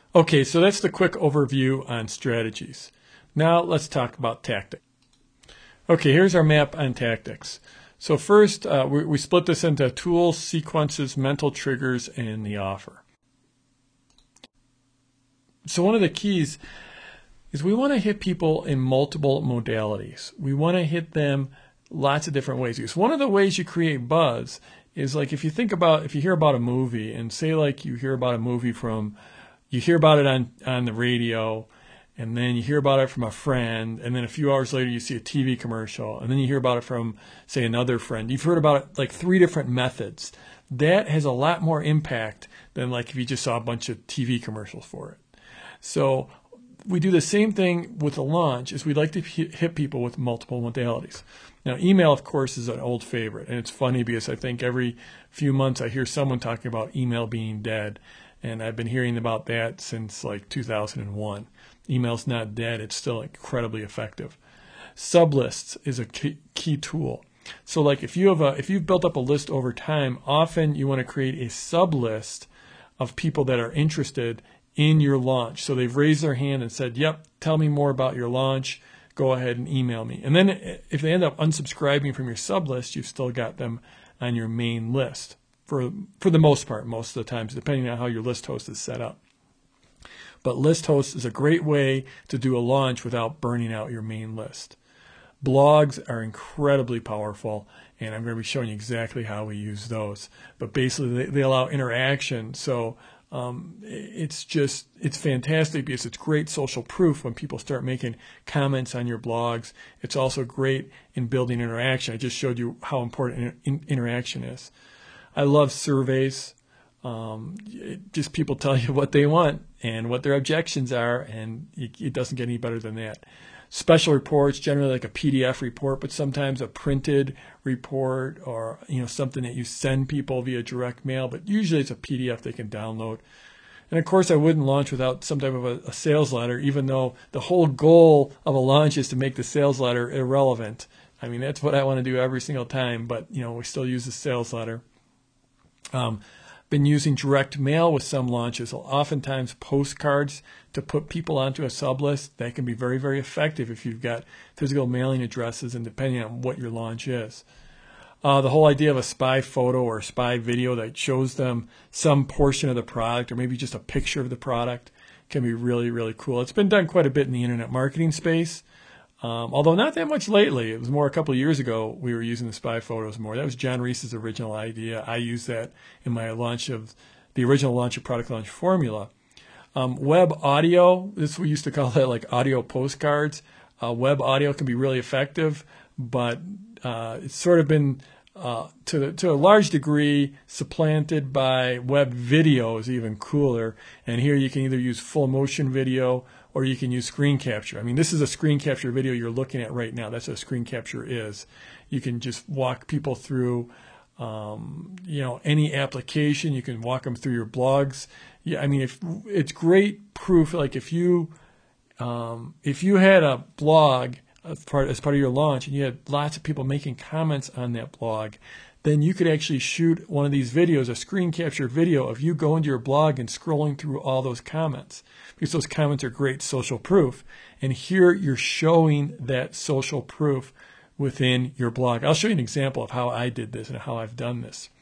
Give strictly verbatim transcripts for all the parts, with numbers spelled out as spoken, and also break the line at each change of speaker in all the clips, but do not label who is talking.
Okay, so that's the quick overview on strategies. Now let's talk about tactics. Okay, here's our map on tactics. So first, uh, we, we split this into tools, sequences, mental triggers, and the offer. So one of the keys is we want to hit people in multiple modalities. We want to hit them lots of different ways. Because one of the ways you create buzz is like if you think about, if you hear about a movie, and say like you hear about a movie from, you hear about it on, on the radio, and then you hear about it from a friend, and then a few hours later you see a T V commercial, and then you hear about it from, say, another friend. You've heard about it like three different methods. That has a lot more impact than like if you just saw a bunch of T V commercials for it. So we do the same thing with a launch, is we'd like to hit people with multiple modalities. Now, email, of course, is an old favorite, and it's funny because I think every few months I hear someone talking about email being dead, and I've been hearing about that since like two thousand one. Email's not dead, it's still incredibly effective. Sublists is a key, key tool. So like if you have a, if you've built up a list over time, often you want to create a sublist of people that are interested in your launch. So they've raised their hand and said, yep, tell me more about your launch. Go ahead and email me. And then if they end up unsubscribing from your sublist, you've still got them on your main list for, for the most part, most of the times, depending on how your list host is set up. But list host is a great way to do a launch without burning out your main list. Blogs are incredibly powerful, and I'm going to be showing you exactly how we use those. But basically, they, they allow interaction. So um, it's just, it's fantastic because it's great social proof when people start making comments on your blogs. It's also great in building interaction. I just showed you how important in, interaction is. I love surveys. Um, it, just people tell you what they want and what their objections are, and it, it doesn't get any better than that. Special reports, generally like a P D F report, but sometimes a printed report, or you know something that you send people via direct mail, but usually it's a P D F they can download. And of course, I wouldn't launch without some type of a, a sales letter, even though the whole goal of a launch is to make the sales letter irrelevant. I mean, that's what I want to do every single time, but you know we still use the sales letter. Um, been using direct mail with some launches, oftentimes postcards to put people onto a sublist. That can be very, very effective if you've got physical mailing addresses and depending on what your launch is. Uh, the whole idea of a spy photo or a spy video that shows them some portion of the product or maybe just a picture of the product can be really, really cool. It's been done quite a bit in the internet marketing space. Um, although not that much lately. It was more a couple of years ago we were using the spy photos more. That was John Reese's original idea. I used that in my launch of the original launch of Product Launch Formula. Um, web audio, this we used to call that like audio postcards. Uh, web audio can be really effective, but uh, it's sort of been uh, to to a large degree supplanted by web video is even cooler. And here you can either use full motion video or you can use screen capture. I mean, this is a screen capture video you're looking at right now. That's what a screen capture is. You can just walk people through, um, you know, any application. You can walk them through your blogs. Yeah, I mean, if it's great proof. Like if you, um, if you had a blog as part as part of your launch, and you had lots of people making comments on that blog, then you could actually shoot one of these videos, a screen capture video of you going to your blog and scrolling through all those comments, because those comments are great social proof. And here you're showing that social proof within your blog. I'll show you an example of how I did this and how I've done this.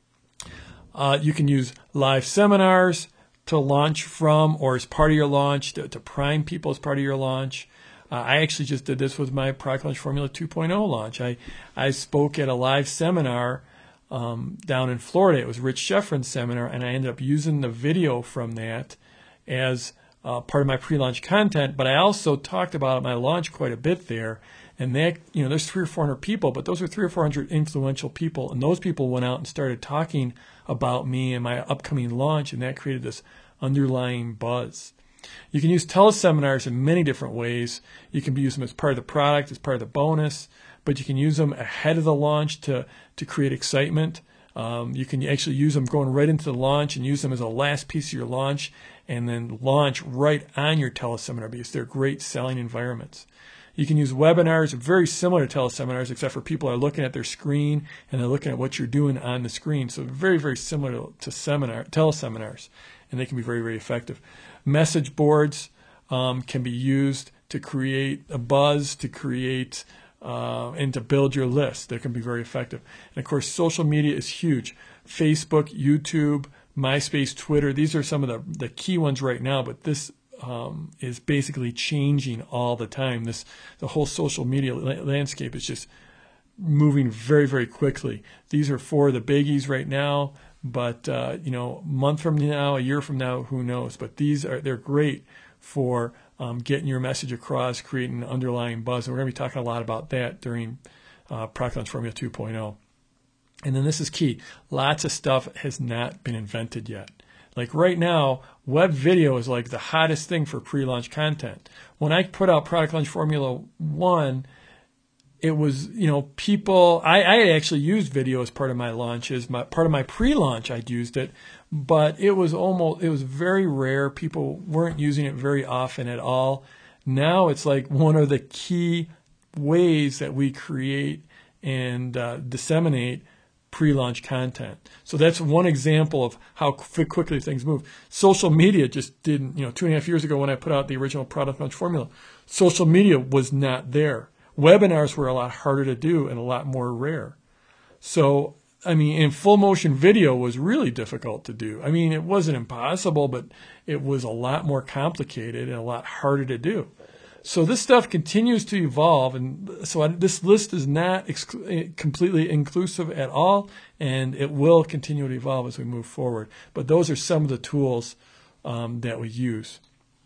Uh, you can use live seminars to launch from or as part of your launch, to, to prime people as part of your launch. Uh, I actually just did this with my Product Launch Formula two point oh launch. I, I spoke at a live seminar um, down in Florida. It was Rich Sheffrin's seminar, and I ended up using the video from that as uh, part of my pre-launch content. But I also talked about my launch quite a bit there. And that, you know, there's three or four hundred people, but those are three or four hundred influential people, and those people went out and started talking about me and my upcoming launch, and that created this underlying buzz. You can use teleseminars in many different ways. You can use them as part of the product, as part of the bonus, but you can use them ahead of the launch to, to create excitement. Um, you can actually use them going right into the launch and use them as a last piece of your launch and then launch right on your teleseminar because they're great selling environments. You can use webinars, very similar to teleseminars, except for people are looking at their screen and they're looking at what you're doing on the screen. So very, very similar to, to seminar, teleseminars. and they can be very, very effective. Message boards um, can be used to create a buzz, to create uh, and to build your list. That can be very effective. And of course, social media is huge. Facebook, YouTube, MySpace, Twitter, these are some of the, the key ones right now, but this um, is basically changing all the time. This the whole social media la- landscape is just moving very, very quickly. These are four of the biggies right now, but uh, you know, a month from now, a year from now, who knows? But these are they're great for um, getting your message across, creating an underlying buzz, and we're going to be talking a lot about that during uh, Product Launch Formula two point oh. And then this is key. Lots of stuff has not been invented yet. Like right now, web video is like the hottest thing for pre-launch content. When I put out Product Launch Formula one, it was, you know, people, I, I actually used video as part of my launches. My, part of my pre-launch, I'd used it, but it was almost, it was very rare. People weren't using it very often at all. Now it's like one of the key ways that we create and uh, disseminate pre-launch content. So that's one example of how quickly things move. Social media just didn't, you know, two and a half years ago when I put out the original Product Launch Formula, social media was not there. Webinars were a lot harder to do and a lot more rare. So, I mean, in full motion video was really difficult to do. I mean, it wasn't impossible, but it was a lot more complicated and a lot harder to do. So this stuff continues to evolve, and so I, this list is not exclu- completely inclusive at all, and it will continue to evolve as we move forward. But those are some of the tools um, that we use.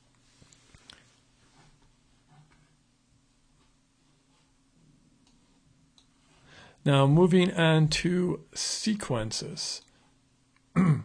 Now moving on to sequences. Now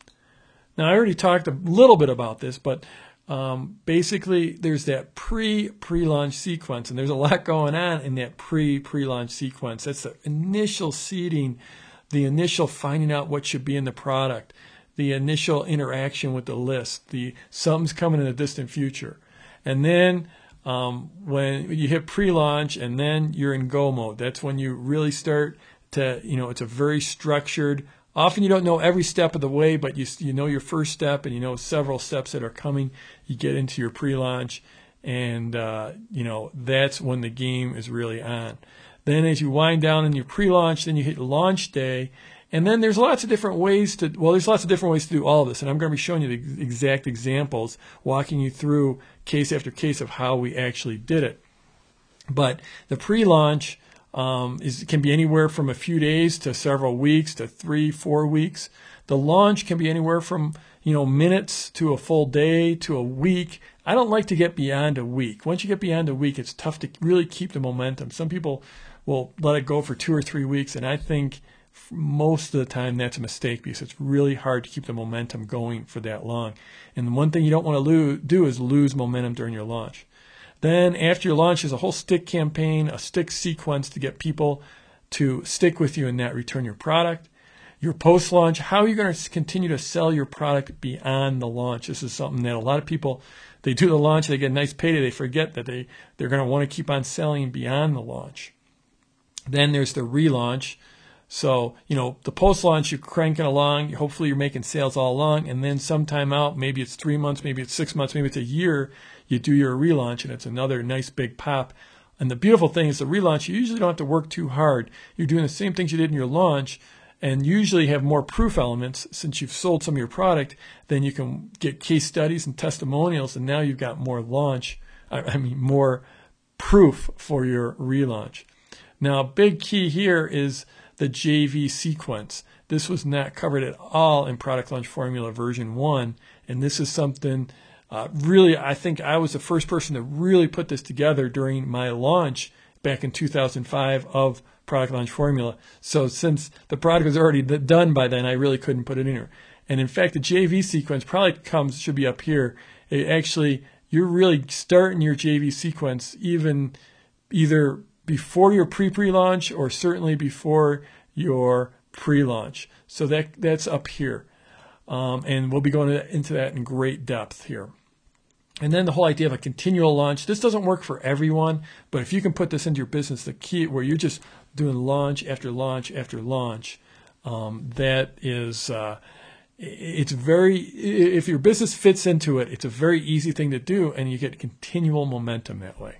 I already talked a little bit about this, but Um, basically, there's that pre pre-launch sequence, and there's a lot going on in that pre pre-launch sequence. That's the initial seeding, the initial finding out what should be in the product, the initial interaction with the list, the something's coming in the distant future, and then um, when you hit pre-launch, and then you're in go mode. That's when you really start to, you know, it's a very structured. Often you don't know every step of the way, but you you know your first step, and you know several steps that are coming. You get into your pre-launch, and uh, you know that's when the game is really on. Then as you wind down in your pre-launch, then you hit launch day, and then there's lots of different ways to, well, there's lots of different ways to do all of this, and I'm going to be showing you the exact examples, walking you through case after case of how we actually did it. But the pre-launch Um, is, can be anywhere from a few days to several weeks to three, four weeks. The launch can be anywhere from, you know, minutes to a full day to a week. I don't like to get beyond a week. Once you get beyond a week, it's tough to really keep the momentum. Some people will let it go for two or three weeks, and I think most of the time that's a mistake because it's really hard to keep the momentum going for that long. And the one thing you don't want to lose, do is lose momentum during your launch. Then after your launch, there's a whole stick campaign, a stick sequence to get people to stick with you and not return your product. Your post-launch, how are you going to continue to sell your product beyond the launch? This is something that a lot of people, they do the launch, they get a nice payday, they forget that they, they're going to want to keep on selling beyond the launch. Then there's the relaunch. So, you know, the post-launch, you're cranking along, hopefully you're making sales all along, and then sometime out, maybe it's three months, maybe it's six months, maybe it's a year, you do your relaunch, and it's another nice big pop. And the beautiful thing is the relaunch, you usually don't have to work too hard. You're doing the same things you did in your launch, and usually have more proof elements. Since you've sold some of your product, then you can get case studies and testimonials, and now you've got more launch, I mean, more proof for your relaunch. Now, a big key here is the J V sequence. This was not covered at all in Product Launch Formula version one, and this is something uh, really, I think I was the first person to really put this together during my launch back in two thousand five of Product Launch Formula. So since the product was already done by then, I really couldn't put it in here. And in fact, the J V sequence probably comes, should be up here. It actually, you're really starting your J V sequence even either before your pre-pre-launch or certainly before your pre-launch. So that that's up here. Um, and we'll be going into that in great depth here. And then the whole idea of a continual launch. This doesn't work for everyone, but if you can put this into your business, the key where you're just doing launch after launch after launch, um, that is, uh, it's very, if your business fits into it, it's a very easy thing to do, and you get continual momentum that way.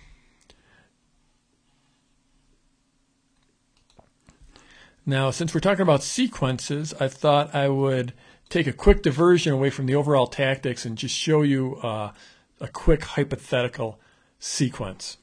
Now, since we're talking about sequences, I thought I would take a quick diversion away from the overall tactics and just show you uh, a quick hypothetical sequence.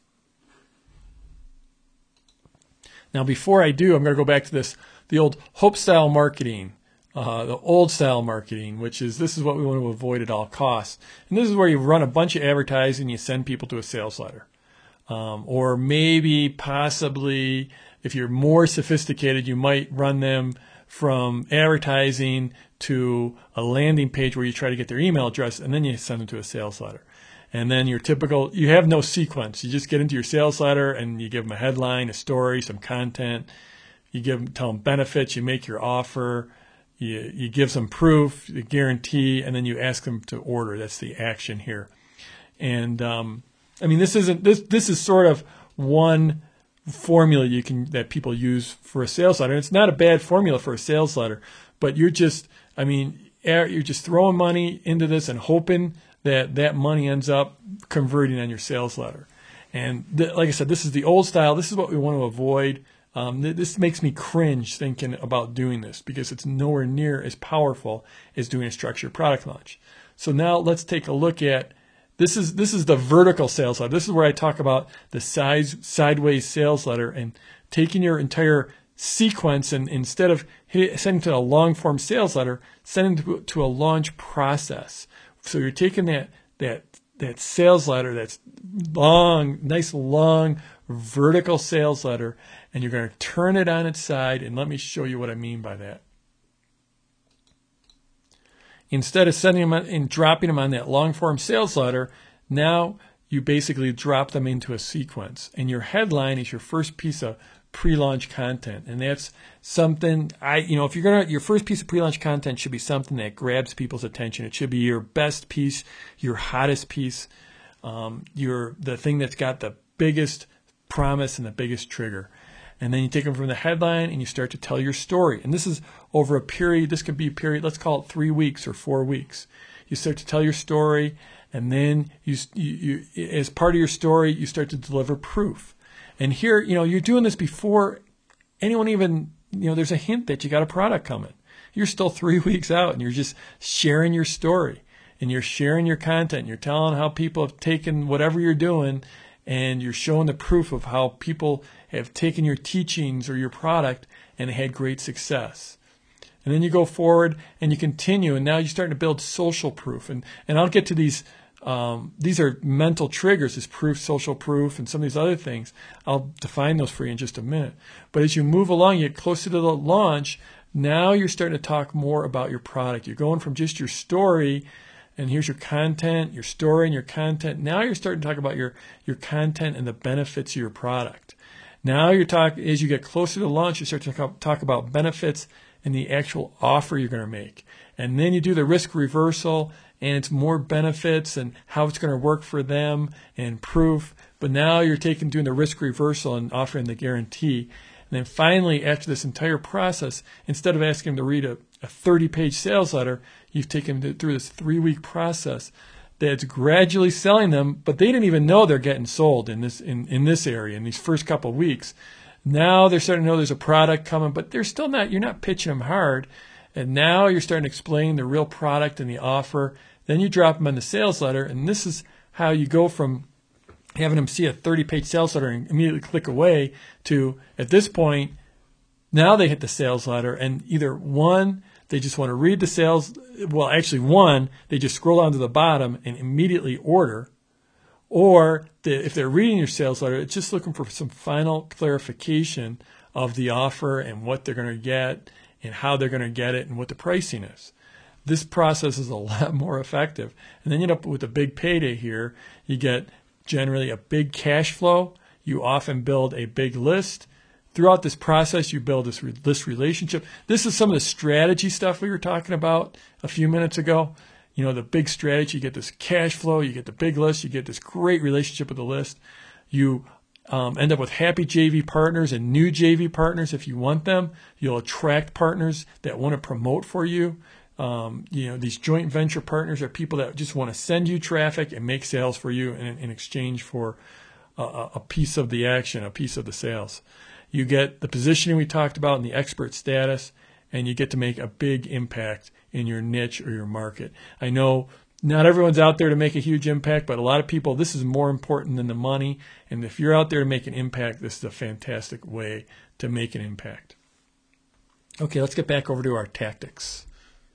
Now, before I do, I'm going to go back to this, the old Hope style marketing, uh, the old style marketing, which is this is what we want to avoid at all costs. And this is where you run a bunch of advertising, you send people to a sales letter. Um, or maybe possibly, if you're more sophisticated, you might run them from advertising to a landing page where you try to get their email address, and then you send them to a sales letter. And then your typical, you have no sequence. You just get into your sales letter and you give them a headline, a story, some content. You give them, tell them benefits. You make your offer. You, you give some proof, the guarantee, and then you ask them to order. That's the action here. And um, I mean, this isn't this. This is sort of one formula you can that people use for a sales letter. It's not a bad formula for a sales letter, but you're just, I mean, you're just throwing money into this and hoping that that money ends up converting on your sales letter. And th- like I said, this is the old style. This is what we want to avoid. Um, th- this makes me cringe thinking about doing this because it's nowhere near as powerful as doing a structured product launch. So now let's take a look at, this is this is the vertical sales letter. This is where I talk about the size, sideways sales letter and taking your entire sequence and instead of hit, sending to a long form sales letter, sending to, to a launch process. So you're taking that that that sales letter, that's long, nice long vertical sales letter, and you're going to turn it on its side. And let me show you what I mean by that. Instead of sending them on, and dropping them on that long form sales letter, now you basically drop them into a sequence. And your headline is your first piece of pre-launch content, and that's something I, you know, if you're gonna, your first piece of pre-launch content should be something that grabs people's attention. It should be your best piece, your hottest piece, um, your the thing that's got the biggest promise and the biggest trigger. And then you take them from the headline and you start to tell your story. And this is over a period. This could be a period. Let's call it three weeks or four weeks. You start to tell your story, and then you, you, you as part of your story, you start to deliver proof. And here, you know, you're doing this before anyone even, you know, there's a hint that you got a product coming. You're still three weeks out and you're just sharing your story and you're sharing your content. You're telling how people have taken whatever you're doing and you're showing the proof of how people have taken your teachings or your product and had great success. And then you go forward and you continue, and now you're starting to build social proof. And, and I'll get to these. Um, these are mental triggers, this proof, social proof, and some of these other things. I'll define those for you in just a minute. But as you move along, you get closer to the launch, now you're starting to talk more about your product. You're going from just your story, and here's your content, your story and your content. Now you're starting to talk about your, your content and the benefits of your product. Now you're talk, as you get closer to launch, you start to talk, talk about benefits and the actual offer you're going to make. And then you do the risk reversal, and it's more benefits and how it's going to work for them and proof. But now you're taking doing the risk reversal and offering the guarantee. And then finally, after this entire process, instead of asking them to read a, a thirty-page sales letter, you've taken them through this three-week process that's gradually selling them, but they didn't even know they're getting sold in this in, in this area in these first couple of weeks. Now they're starting to know there's a product coming, but they're still not, you're not pitching them hard. And now you're starting to explain the real product and the offer. Then you drop them on the sales letter, and this is how you go from having them see a thirty-page sales letter and immediately click away to, at this point, now they hit the sales letter, and either one, they just want to read the sales, well, actually one, they just scroll down to the bottom and immediately order, or the, if they're reading your sales letter, it's just looking for some final clarification of the offer and what they're going to get and how they're going to get it and what the pricing is. This process is a lot more effective. And then you end up with a big payday here. You get generally a big cash flow. You often build a big list. Throughout this process, you build this list relationship. This is some of the strategy stuff we were talking about a few minutes ago. You know, the big strategy, you get this cash flow, you get the big list, you get this great relationship with the list. You um, end up with happy J V partners and new J V partners if you want them. You'll attract partners that want to promote for you. Um, you know, these joint venture partners are people that just want to send you traffic and make sales for you in, in exchange for a, a piece of the action, a piece of the sales. You get the positioning we talked about and the expert status, and you get to make a big impact in your niche or your market. I know not everyone's out there to make a huge impact, but a lot of people, this is more important than the money. And if you're out there to make an impact, this is a fantastic way to make an impact. Okay, let's get back over to our tactics.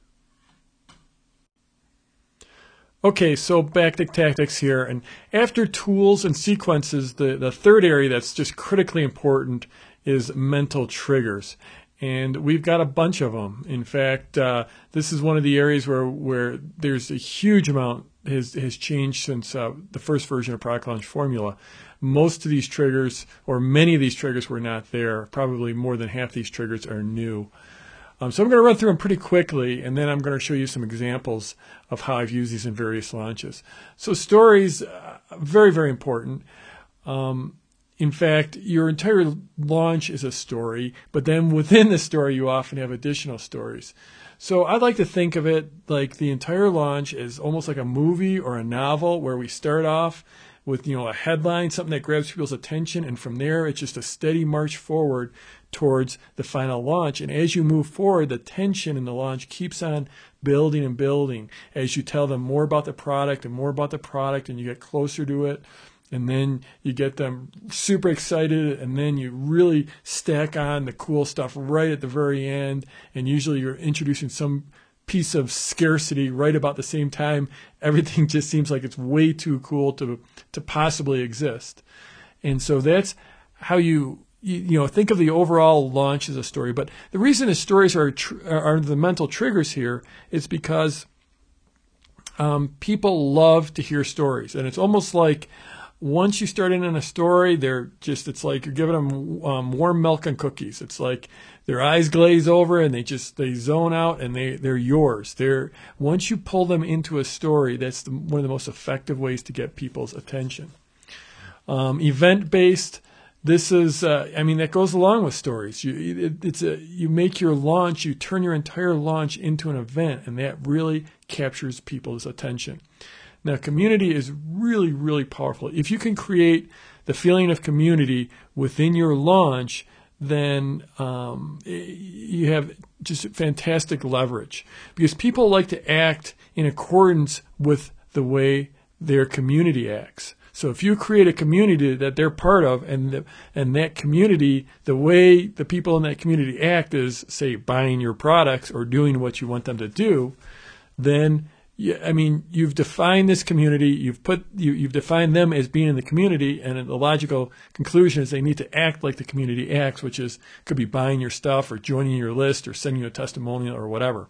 Okay, so back to tactics here. And after tools and sequences, the, the third area that's just critically important is mental triggers. And we've got a bunch of them. In fact, uh, this is one of the areas where, where there's a huge amount has, has changed since uh, the first version of Product Launch Formula. Most of these triggers, or many of these triggers, were not there. Probably more than half these triggers are new. Um, so I'm going to run through them pretty quickly, and then I'm going to show you some examples of how I've used these in various launches. So stories, uh, very, very important. Um, In fact, your entire launch is a story, but then within the story, you often have additional stories. So I like to think of it like the entire launch is almost like a movie or a novel where we start off with, you know, a headline, something that grabs people's attention, and from there, it's just a steady march forward towards the final launch. And as you move forward, the tension in the launch keeps on building and building as you tell them more about the product and more about the product, and you get closer to it. And then you get them super excited, and then you really stack on the cool stuff right at the very end. And usually you're introducing some piece of scarcity right about the same time. Everything just seems like it's way too cool to to possibly exist. And so that's how you, you, you know, think of the overall launch as a story. But the reason the stories are, tr- are the mental triggers here is because um, people love to hear stories. And it's almost like, once you start in on a story, they're just, it's like you're giving them um, warm milk and cookies. It's like their eyes glaze over and they just, they zone out, and they, they're yours. They're, once you pull them into a story, that's the, one of the most effective ways to get people's attention. Um, event-based, this is, uh, I mean, that goes along with stories. You, it, it's a, you make your launch, you turn your entire launch into an event, and that really captures people's attention. Now, community is really, really powerful. If you can create the feeling of community within your launch, then um, you have just fantastic leverage, because people like to act in accordance with the way their community acts. So if you create a community that they're part of, and the, and that community, the way the people in that community act is, say, buying your products or doing what you want them to do, then Yeah, I mean, you've defined this community, you've put, you, you've defined them as being in the community, and the logical conclusion is they need to act like the community acts, which is, could be buying your stuff or joining your list or sending you a testimonial or whatever.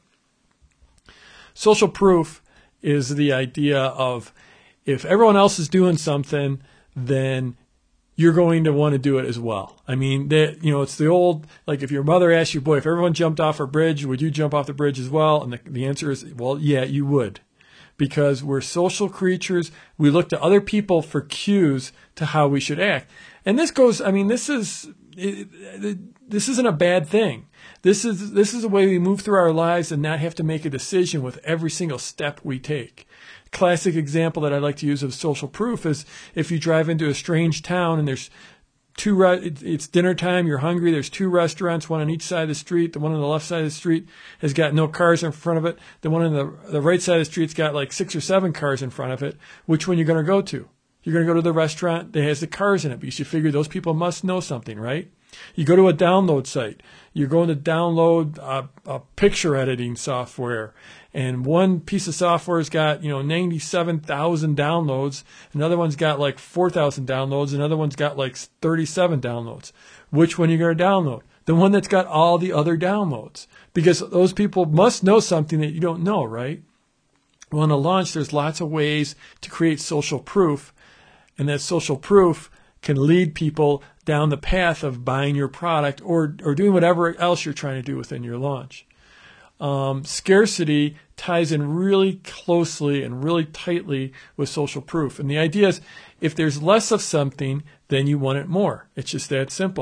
Social proof is the idea of, if everyone else is doing something, then you're going to want to do it as well. I mean, that, you know, it's the old, like if your mother asked you, boy, if everyone jumped off a bridge, would you jump off the bridge as well? And the, the answer is, well, yeah, you would. Because we're social creatures. We look to other people for cues to how we should act. And this goes, I mean, this is, it, it, this isn't a bad thing. This is, this is a way we move through our lives and not have to make a decision with every single step we take. Classic example that I like to use of social proof is if you drive into a strange town and there's two, re- it's dinner time, you're hungry, there's two restaurants, one on each side of the street. The one on the left side of the street has got no cars in front of it. The one on the, the right side of the street's got like six or seven cars in front of it. Which one you're going to go to? You're going to go to the restaurant that has the cars in it, because you figure those people must know something, right? You go to a download site. You're going to download a, a picture editing software, and one piece of software has got, you know, ninety-seven thousand downloads. Another one's got like four thousand downloads. Another one's got like thirty-seven downloads. Which one are you going to download? The one that's got all the other downloads, because those people must know something that you don't know, right? Well, in a launch, there's lots of ways to create social proof, and that social proof can lead people down the path of buying your product or or doing whatever else you're trying to do within your launch. Um, scarcity ties in really closely and really tightly with social proof. And the idea is, if there's less of something, then you want it more. It's just that simple.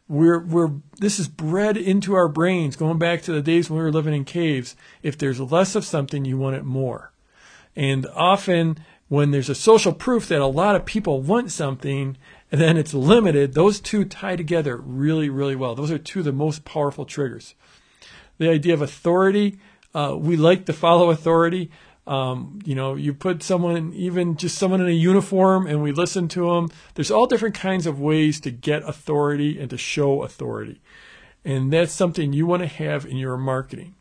We're, we're, this is bred into our brains, going back to the days when we were living in caves. If there's less of something, you want it more. And often when there's a social proof that a lot of people want something and then it's limited, those two tie together really, really well. Those are two of the most powerful triggers. The idea of authority, uh, we like to follow authority. Um, you know, you put someone, even just someone in a uniform, and we listen to them. There's all different kinds of ways to get authority and to show authority. And that's something you want to have in your marketing.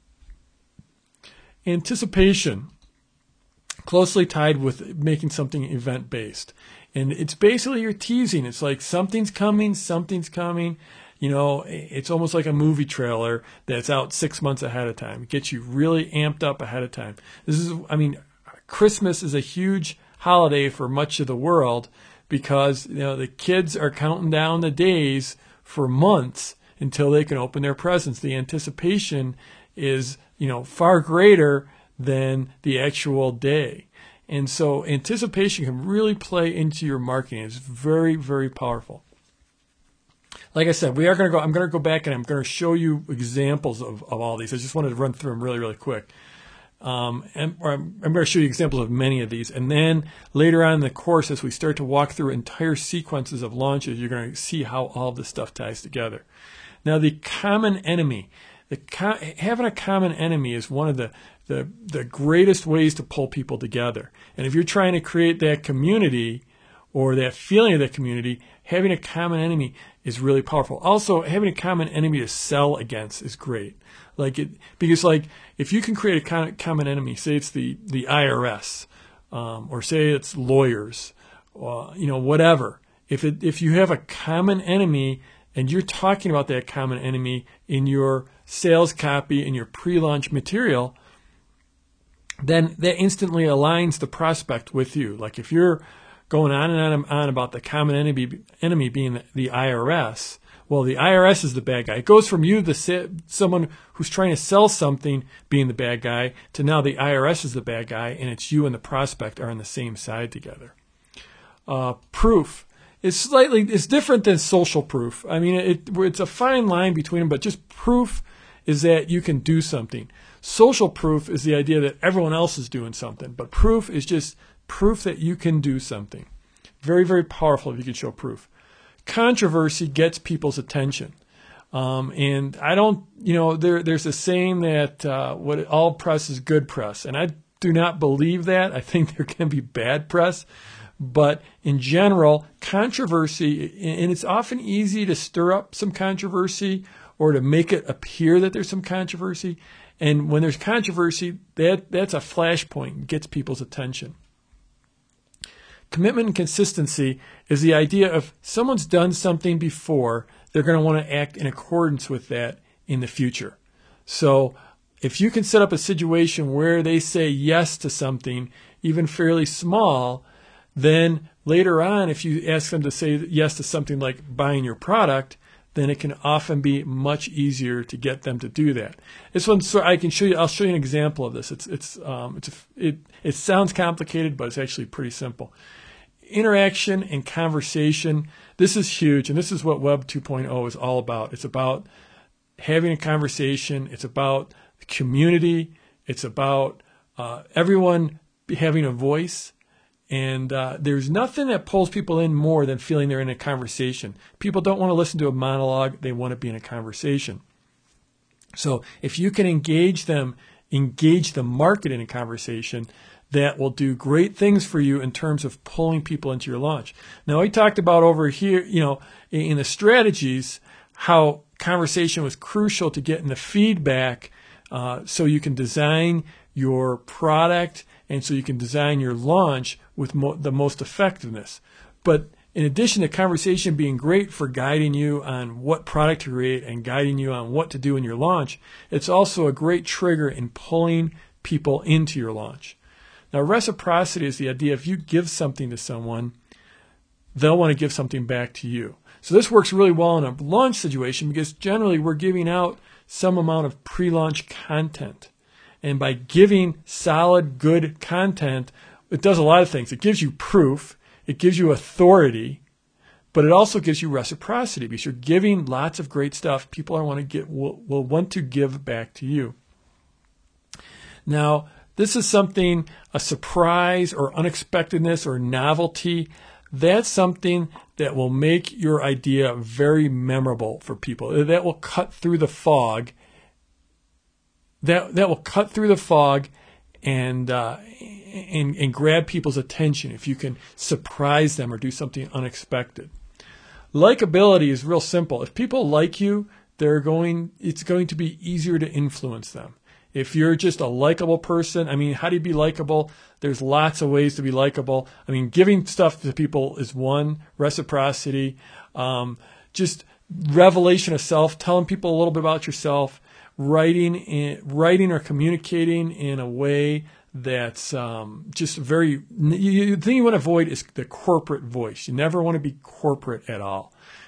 Anticipation, closely tied with making something event-based. And it's basically you're teasing. It's like something's coming, something's coming. You know, it's almost like a movie trailer that's out six months ahead of time. It gets you really amped up ahead of time. This is, I mean, Christmas is a huge holiday for much of the world because, you know, the kids are counting down the days for months until they can open their presents. The anticipation is, you know, far greater than the actual day. And so anticipation can really play into your marketing. It's very, very powerful. Like I said, we are going to go, I'm going to go back and I'm going to show you examples of, of all these. I just wanted to run through them really, really quick. Um, and or I'm, I'm going to show you examples of many of these. And then later on in the course, as we start to walk through entire sequences of launches, you're going to see how all this stuff ties together. Now, the common enemy. The co- having a common enemy is one of the, the, the greatest ways to pull people together. And if you're trying to create that community or that feeling of that community, having a common enemy is really powerful. Also, having a common enemy to sell against is great. Like it, because like if you can create a common enemy, say it's the, the I R S, um, or say it's lawyers, uh, you know, whatever. If it, if you have a common enemy and you're talking about that common enemy in your sales copy and your pre-launch material, then that instantly aligns the prospect with you. Like if you're going on and on and on about the common enemy enemy being the, the I R S. Well, the I R S is the bad guy. It goes from you, the someone who's trying to sell something, being the bad guy, to now the I R S is the bad guy, and it's you and the prospect are on the same side together. Uh, proof is slightly it's different than social proof. I mean, it, it's a fine line between them, but just proof is that you can do something. Social proof is the idea that everyone else is doing something, but proof is just proof that you can do something. Very, very powerful if you can show proof. Controversy gets people's attention. Um, and I don't, you know, there, there's a saying that uh, what all press is good press. And I do not believe that. I think there can be bad press. But in general, controversy, and it's often easy to stir up some controversy or to make it appear that there's some controversy. And when there's controversy, that, that's a flashpoint, it gets people's attention. Commitment and consistency is the idea of someone's done something before, they're going to want to act in accordance with that in the future. So if you can set up a situation where they say yes to something, even fairly small, then later on, if you ask them to say yes to something like buying your product, then it can often be much easier to get them to do that. This one, so I can show you. I'll show you an example of this. It's it's um, it's a, it it sounds complicated, but it's actually pretty simple. Interaction and conversation. This is huge, and this is what Web two point oh is all about. It's about having a conversation. It's about community. It's about uh, everyone having a voice. And uh, there's nothing that pulls people in more than feeling they're in a conversation. People don't want to listen to a monologue. They want to be in a conversation. So if you can engage them, engage the market in a conversation, that will do great things for you in terms of pulling people into your launch. Now, we talked about over here, you know, in the strategies, how conversation was crucial to getting the feedback uh, so you can design your product and so you can design your launch with mo- the most effectiveness. But in addition to conversation being great for guiding you on what product to create and guiding you on what to do in your launch, it's also a great trigger in pulling people into your launch. Now, reciprocity is the idea if you give something to someone, they'll want to give something back to you. So this works really well in a launch situation because generally we're giving out some amount of pre-launch content. And by giving solid, good content, it does a lot of things. It gives you proof. It gives you authority. But it also gives you reciprocity because you're giving lots of great stuff. People are want to get will, will want to give back to you. Now, this is something, a surprise or unexpectedness or novelty. That's something that will make your idea very memorable for people. That will cut through the fog. That that will cut through the fog and uh, and and grab people's attention if you can surprise them or do something unexpected. Likability is real simple. If people like you, they're going. It's going to be easier to influence them. If you're just a likable person, I mean, how do you be likable? There's lots of ways to be likable. I mean, giving stuff to people is one, reciprocity, um, just revelation of self, telling people a little bit about yourself, writing, in, writing or communicating in a way that's um, just very, you, the thing you want to avoid is the corporate voice. You never want to be corporate at all.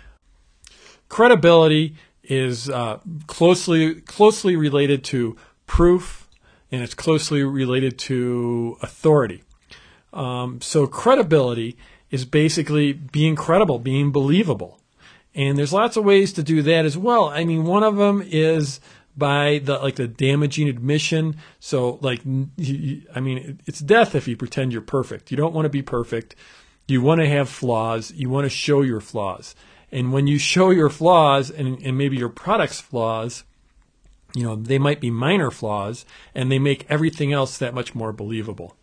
Credibility is uh, closely closely related to proof, and it's closely related to authority. Um, so credibility is basically being credible, being believable. And there's lots of ways to do that as well. I mean, one of them is by the like the damaging admission. So like, you, I mean, it's death if you pretend you're perfect. You don't want to be perfect. You want to have flaws. You want to show your flaws. And when you show your flaws and, and maybe your product's flaws, you know, they might be minor flaws, and they make everything else that much more believable.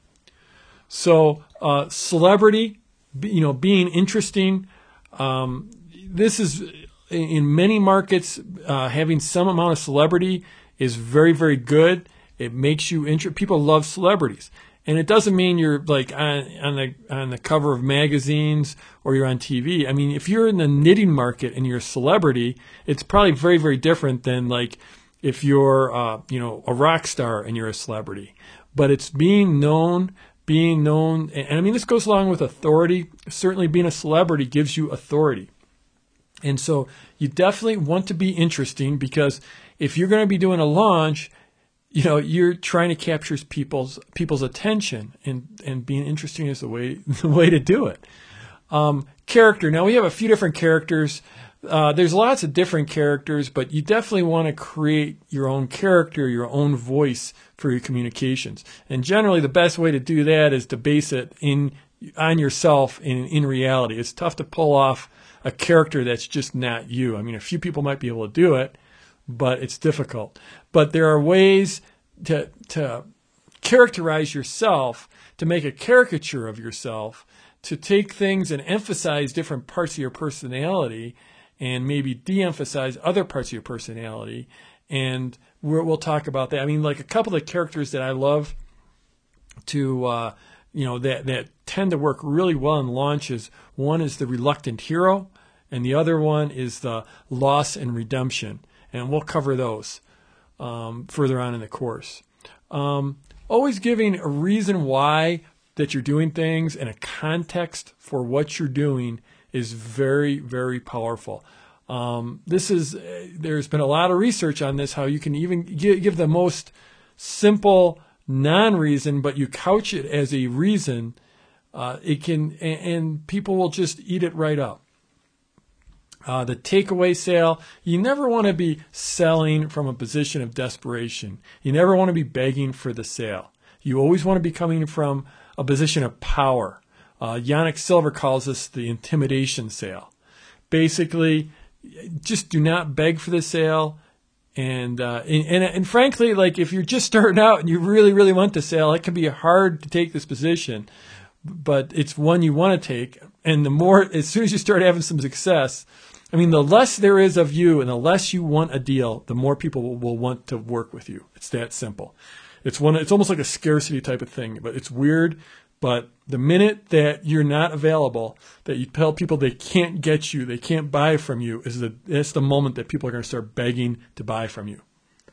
So, uh, celebrity, you know, being interesting. Um, this is in many markets, uh, having some amount of celebrity is very, very good. It makes you interesting. People love celebrities, and it doesn't mean you're like on, on the on the cover of magazines or you're on T V. I mean, if you're in the knitting market and you're a celebrity, it's probably very, very different than like if you're, uh, you know, a rock star and you're a celebrity. But it's being known, being known, and, and I mean, this goes along with authority. Certainly being a celebrity gives you authority. And so you definitely want to be interesting, because if you're going to be doing a launch, you know, you're trying to capture people's people's attention, and, and being interesting is the way the way to do it. Um, character. Now, we have a few different characters. Uh, there's lots of different characters, but you definitely want to create your own character, your own voice for your communications. And generally, the best way to do that is to base it in on yourself in in reality. It's tough to pull off a character that's just not you. I mean, a few people might be able to do it, but it's difficult. But there are ways to to characterize yourself, to make a caricature of yourself, to take things and emphasize different parts of your personality, and maybe de-emphasize other parts of your personality. And we're, we'll talk about that. I mean, like a couple of characters that I love to, uh, you know, that, that tend to work really well in launches. One is the reluctant hero, and the other one is the loss and redemption. And we'll cover those um, further on in the course. Um, always giving a reason why that you're doing things and a context for what you're doing is very, very powerful. Um, this is, uh, there's been a lot of research on this, how you can even give, give the most simple non-reason, but you couch it as a reason. Uh, it can, and, and people will just eat it right up. Uh, the takeaway sale, you never want to be selling from a position of desperation. You never want to be begging for the sale. You always want to be coming from a position of power. Uh, Yanik Silver calls this the intimidation sale. Basically, just do not beg for the sale. And, uh, and, and, and frankly, like if you're just starting out and you really, really want the sale, it can be hard to take this position, but it's one you want to take. And the more, as soon as you start having some success, I mean, the less there is of you and the less you want a deal, the more people will, will want to work with you. It's that simple. It's one, it's almost like a scarcity type of thing, but it's weird. But the minute that you're not available, that you tell people they can't get you, they can't buy from you, is the that's the moment that people are going to start begging to buy from you.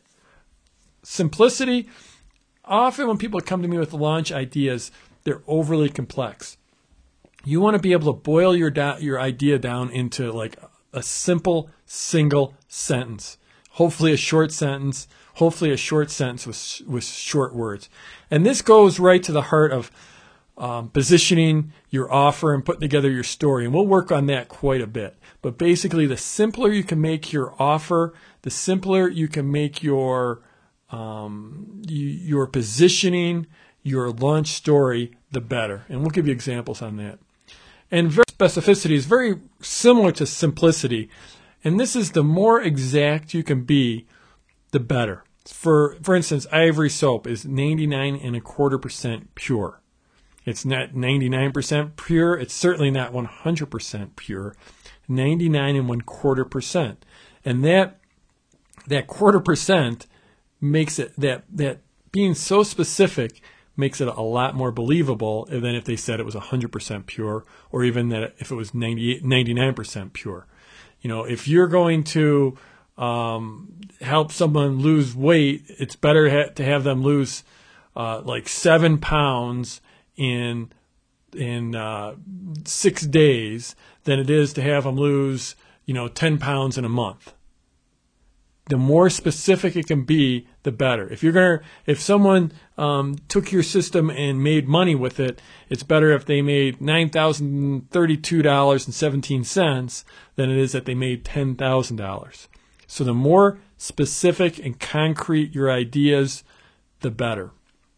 Simplicity. Often when people come to me with launch ideas, they're overly complex. You want to be able to boil your da- your idea down into like a simple single sentence. Hopefully a short sentence. Hopefully a short sentence with with short words. And this goes right to the heart of um, positioning your offer and putting together your story. And we'll work on that quite a bit. But basically, the simpler you can make your offer, the simpler you can make your um, your positioning, your launch story, the better. And we'll give you examples on that. And specificity is very similar to simplicity. And this is the more exact you can be, the better. For for instance, Ivory soap is ninety-nine and a quarter percent pure. It's not ninety-nine percent pure. It's certainly not one hundred percent pure. ninety-nine and one quarter percent. And that that quarter percent makes it, that that being so specific makes it a lot more believable than if they said it was one hundred percent pure, or even that if it was ninety-eight, ninety-nine percent pure. You know, if you're going to um, help someone lose weight, it's better ha- to have them lose uh, like seven pounds in in uh, six days than it is to have them lose, you know, ten pounds in a month. The more specific it can be, the better. If you're gonna, if someone um, took your system and made money with it, it's better if they made nine thousand thirty-two dollars and seventeen cents than it is that they made ten thousand dollars. So the more specific and concrete your ideas, the better.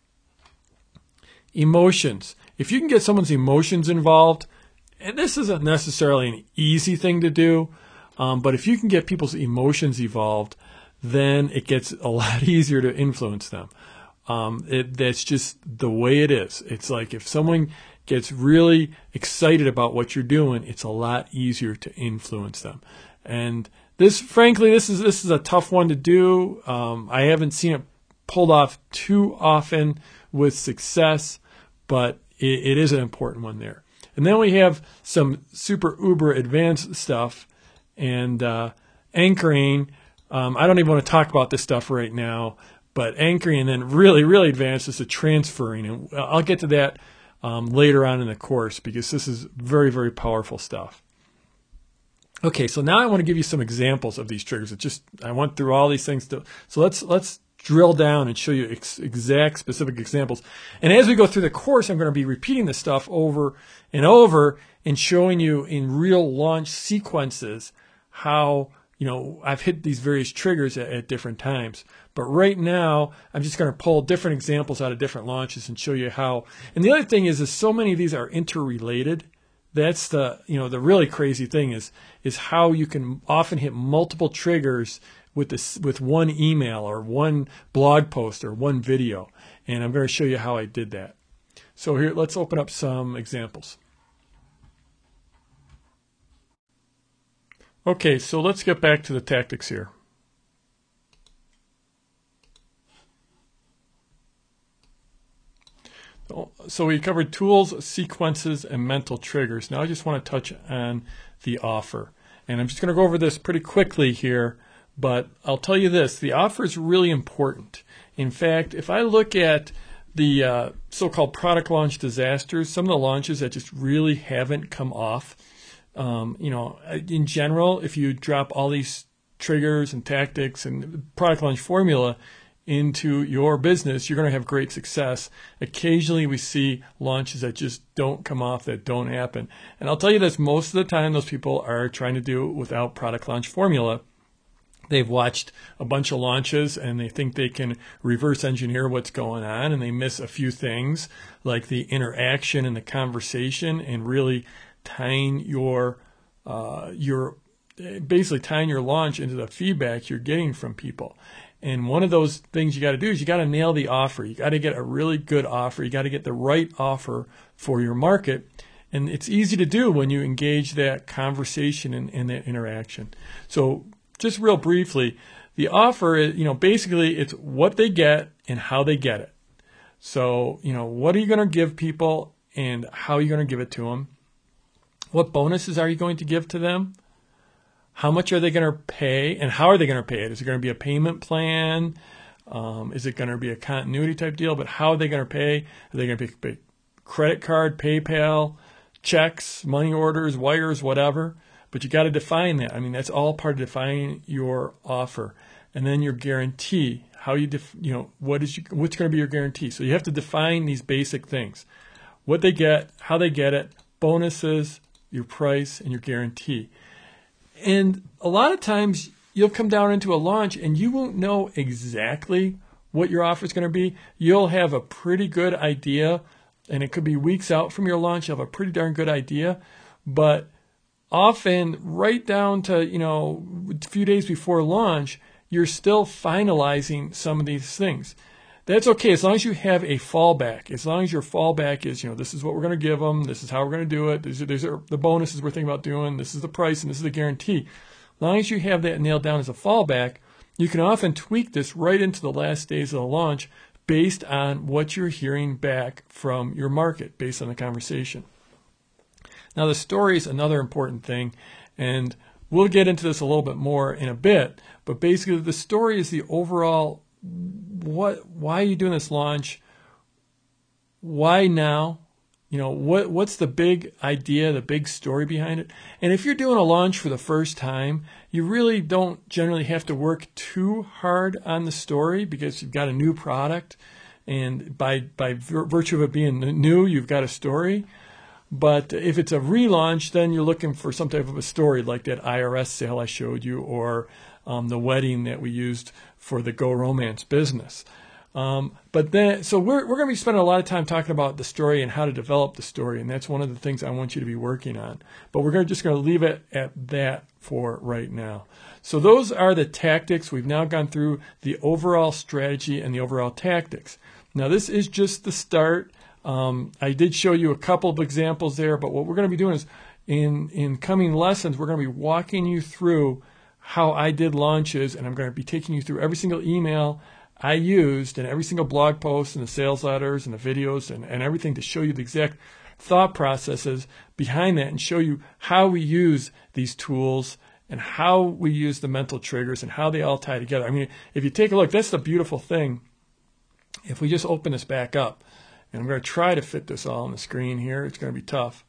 Emotions. If you can get someone's emotions involved, and this isn't necessarily an easy thing to do, um, but if you can get people's emotions involved, then it gets a lot easier to influence them. Um, it, that's just the way it is. It's like if someone gets really excited about what you're doing, it's a lot easier to influence them. And this, frankly, this is this is a tough one to do. Um, I haven't seen it pulled off too often with success, but it, it is an important one there. And then we have some super uber advanced stuff and uh, anchoring. Um, I don't even want to talk about this stuff right now, but anchoring, and then really, really advanced is the transferring. And I'll get to that um, later on in the course because this is very, very powerful stuff. Okay, so now I want to give you some examples of these triggers. It just I went through all these things. To, so let's let's drill down and show you ex- exact specific examples. And as we go through the course, I'm going to be repeating this stuff over and over and showing you in real launch sequences how, you know, I've hit these various triggers at, at different times. But right now, I'm just going to pull different examples out of different launches and show you how. And the other thing is, is so many of these are interrelated. That's the, you know, the really crazy thing is, is how you can often hit multiple triggers with this, with one email or one blog post or one video. And I'm going to show you how I did that. So here, let's open up some examples. Okay, so let's get back to the tactics here. So we covered tools, sequences, and mental triggers. Now I just want to touch on the offer. And I'm just going to go over this pretty quickly here, but I'll tell you this, the offer is really important. In fact, if I look at the uh, so-called product launch disasters, some of the launches that just really haven't come off, um, you know, in general, if you drop all these triggers and tactics and product launch formula into your business, you're going to have great success. Occasionally we see launches that just don't come off, that don't happen. And I'll tell you this, most of the time those people are trying to do it without product launch formula. They've watched a bunch of launches and they think they can reverse engineer what's going on, and they miss a few things like the interaction and the conversation and really tying your uh, your basically tying your launch into the feedback you're getting from people. And one of those things you got to do is you got to nail the offer. You got to get a really good offer. You got to get the right offer for your market. And it's easy to do when you engage that conversation and, and that interaction. So just real briefly, the offer is, you know, basically it's what they get and how they get it. So, you know, what are you going to give people and how are you going to give it to them? What bonuses are you going to give to them? How much are they going to pay, and how are they going to pay it? Is it going to be a payment plan? Um, is it going to be a continuity type deal? But how are they going to pay? Are they going to pay credit card, PayPal, checks, money orders, wires, whatever? But you got to define that. I mean, that's all part of defining your offer. And then your guarantee. How you, def, you know, what is you, what's going to be your guarantee? So you have to define these basic things. what they get, how they get it, bonuses, your price, and your guarantee. And a lot of times you'll come down into a launch and you won't know exactly what your offer is going to be. You'll have a pretty good idea, and it could be weeks out from your launch. You'll have a pretty darn good idea, but often right down to, you know, a few days before launch, you're still finalizing some of these things. That's okay as long as you have a fallback. As long as your fallback is, you know, this is what we're going to give them, this is how we're going to do it, these are, these are the bonuses we're thinking about doing, this is the price, and this is the guarantee. As long as you have that nailed down as a fallback, you can often tweak this right into the last days of the launch based on what you're hearing back from your market, based on the conversation. Now, the story is another important thing, and we'll get into this a little bit more in a bit, but basically the story is the overall, what, why are you doing this launch? Why now? You know, what what's the big idea, the big story behind it? And if you're doing a launch for the first time, you really don't generally have to work too hard on the story because you've got a new product, and by by virtue of it being new, you've got a story. But if it's a relaunch, then you're looking for some type of a story like that I R S sale I showed you, or um, the wedding that we used for the Go Romance business. Um, but then, so we're we're going to be spending a lot of time talking about the story and how to develop the story, and that's one of the things I want you to be working on. But we're gonna, just going to leave it at that for right now. So those are the tactics. We've now gone through the overall strategy and the overall tactics. Now this is just the start. Um, I did show you a couple of examples there, but what we're going to be doing is in in coming lessons, we're going to be walking you through how I did launches, and I'm going to be taking you through every single email I used and every single blog post and the sales letters and the videos and, and everything to show you the exact thought processes behind that and show you how we use these tools and how we use the mental triggers and how they all tie together. I mean, if you take a look, that's the beautiful thing. If we just open this back up, and I'm going to try to fit this all on the screen here, it's going to be tough.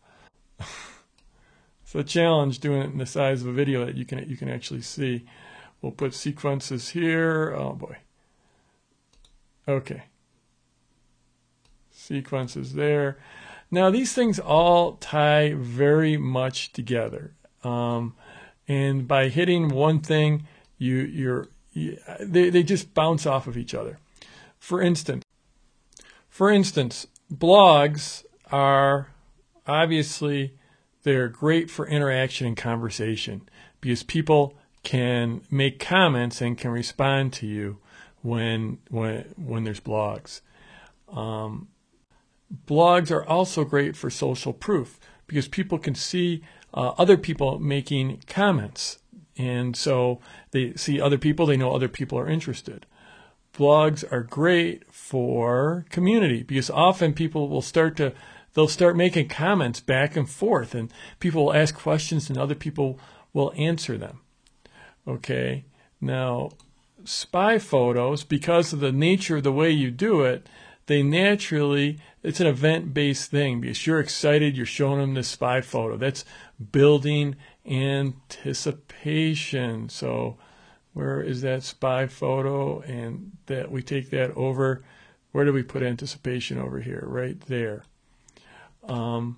It's a challenge doing it in the size of a video that you can you can actually see. We'll put sequences here. Oh boy. Okay. Sequences there. Now these things all tie very much together. Um, and by hitting one thing, you you're you, they they just bounce off of each other. For instance, for instance, blogs are obviously they're great for interaction and conversation because people can make comments and can respond to you when when when there's blogs. Um, blogs are also great for social proof because people can see uh, other people making comments, and so they see other people, they know other people are interested. Blogs are great for community because often people will start to they'll start making comments back and forth, and people will ask questions and other people will answer them. Okay, now spy photos, because of the nature of the way you do it, they naturally, it's an event-based thing because you're excited, you're showing them this spy photo. That's building anticipation. So where is that spy photo? And that we take that over. Where do we put anticipation over here? Right there. Um,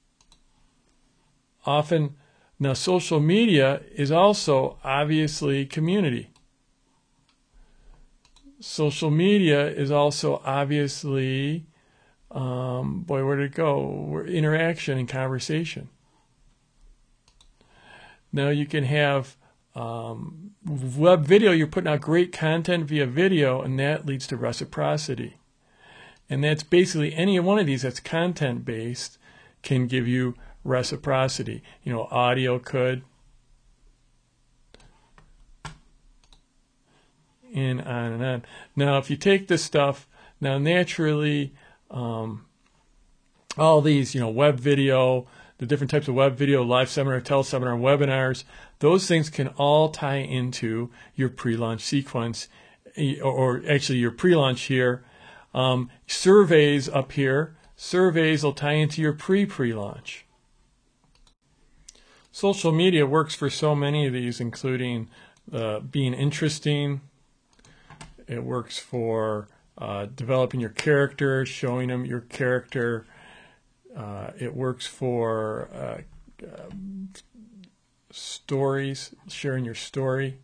often, now social media is also obviously community. Social media is also obviously, um, boy, where did it go? Interaction and conversation. Now you can have um, web video. You're putting out great content via video, and that leads to reciprocity. And that's basically any one of these that's content-based can give you reciprocity. You know, audio could. And on and on. Now, if you take this stuff, now naturally, um, all these, you know, web video, the different types of web video, live seminar, teleseminar, webinars, those things can all tie into your pre-launch sequence, or, or actually your pre-launch here. Um, surveys up here, surveys will tie into your pre-pre-launch. Social media works for so many of these, including uh, being interesting. It works for uh, developing your character, showing them your character. Uh, it works for uh, uh, stories, sharing your story.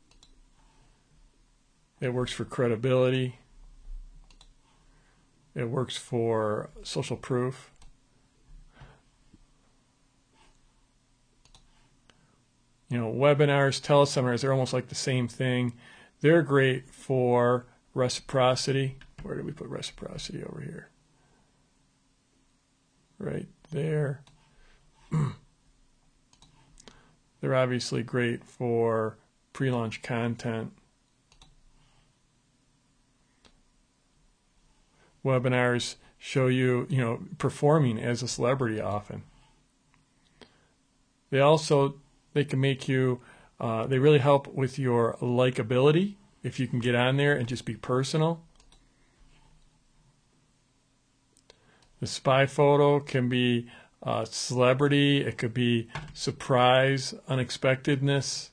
It works for credibility. It works for social proof. You know, webinars, teleseminars, they're almost like the same thing. They're great for reciprocity. Where did we put reciprocity over here? Right there. They're obviously great for pre-launch content. Webinars show you, you know, performing as a celebrity often. They also, they can make you, uh, they really help with your likability if you can get on there and just be personal. The spy photo can be uh, celebrity. It could be surprise, unexpectedness.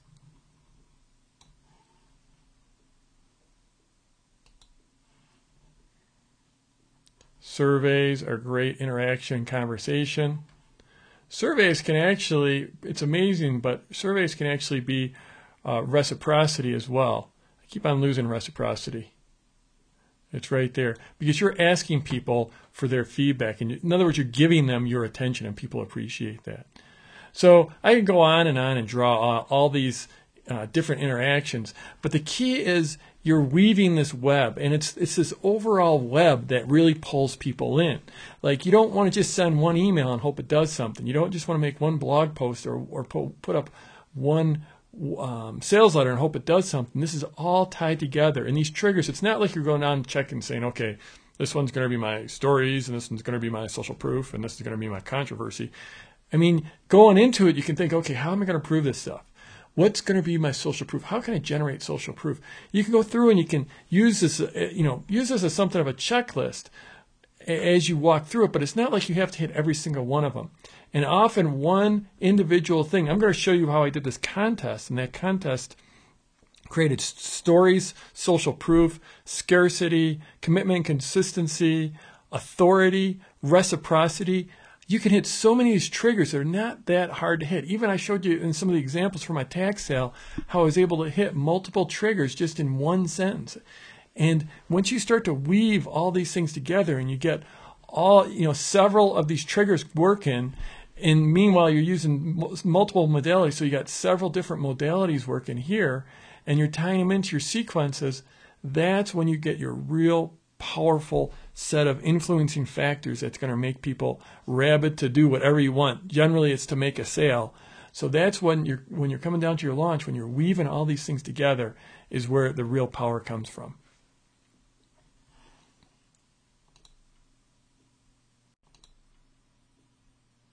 Surveys are great interaction, conversation. Surveys can actually, it's amazing, but surveys can actually be uh, reciprocity as well. I keep on losing reciprocity. It's right there because you're asking people for their feedback. And in other words, you're giving them your attention, and people appreciate that. So I can go on and on and draw uh, all these uh, different interactions. But the key is you're weaving this web, and it's it's this overall web that really pulls people in. Like, you don't want to just send one email and hope it does something. You don't just want to make one blog post or, or put, put up one Um, sales letter and hope it does something. This is all tied together. And these triggers, it's not like you're going on checking saying, okay, this one's going to be my stories, and this one's going to be my social proof, and this is going to be my controversy. I mean, going into it, you can think, okay, how am I going to prove this stuff? What's going to be my social proof? How can I generate social proof? You can go through and you can use this, uh, you know, use this as something of a checklist as you walk through it, but it's not like you have to hit every single one of them. And often one individual thing, I'm going to show you how I did this contest, and that contest created stories, social proof, scarcity, commitment, consistency, authority, reciprocity. You can hit so many of these triggers that are not that hard to hit. Even I showed you in some of the examples for my tax sale how I was able to hit multiple triggers just in one sentence. And once you start to weave all these things together and you get all, you know, several of these triggers working, and meanwhile you're using multiple modalities, so you got several different modalities working here, and you're tying them into your sequences, that's when you get your real powerful set of influencing factors that's going to make people rabid to do whatever you want. Generally, it's to make a sale. So that's when you're when you're coming down to your launch, when you're weaving all these things together, is where the real power comes from.